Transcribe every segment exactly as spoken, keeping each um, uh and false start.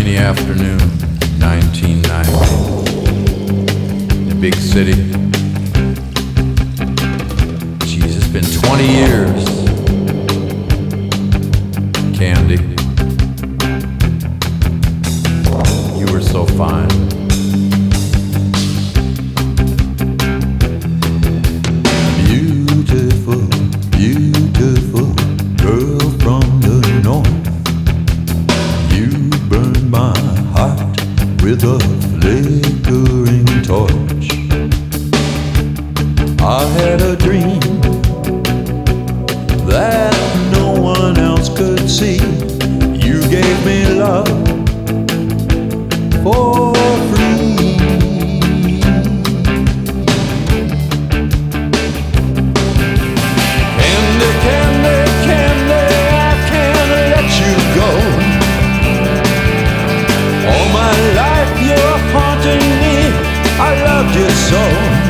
rainy afternoon, nineteen ninety, in a big city. Jeez, it's been twenty years. Candy, you were so fine. Beautiful, beautiful girl from the north. You burned my heart with a flickering torch. I had a dream that no one else could see. You gave me love for free. Candy, candy, candy, I can't let you go. All my life you're haunting me, I loved you so.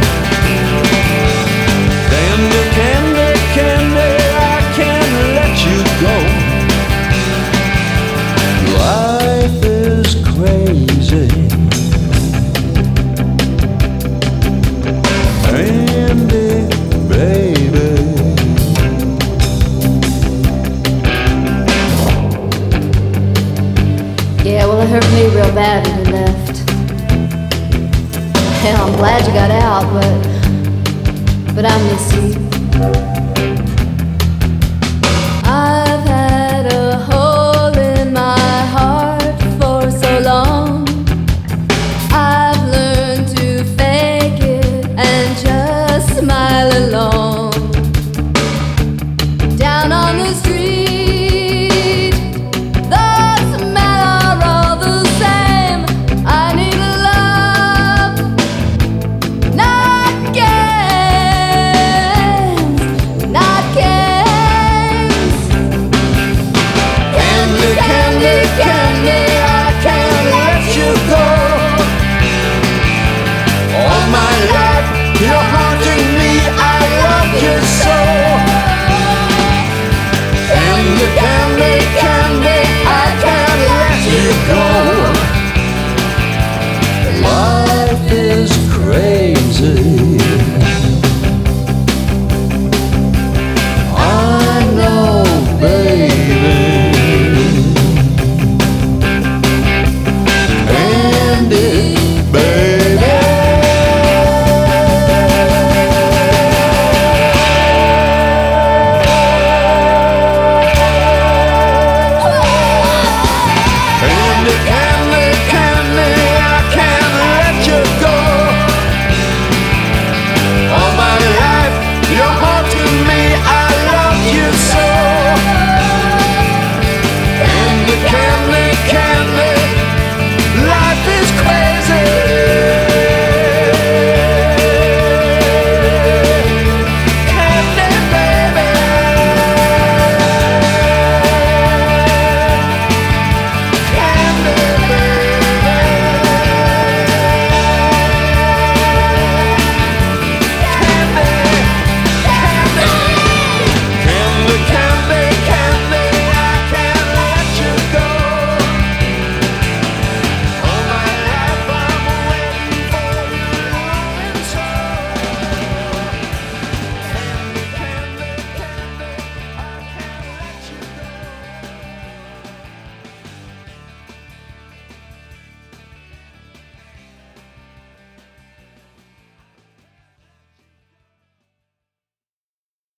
Candy, candy, candy, I can't let you go. Life is crazy. Candy, baby. Yeah, well, it hurt me real bad when you left. Hell, I'm glad you got out, but but I miss you. I've had a hole in my heart for so long. I've learned to fake it and just smile along. Down on the street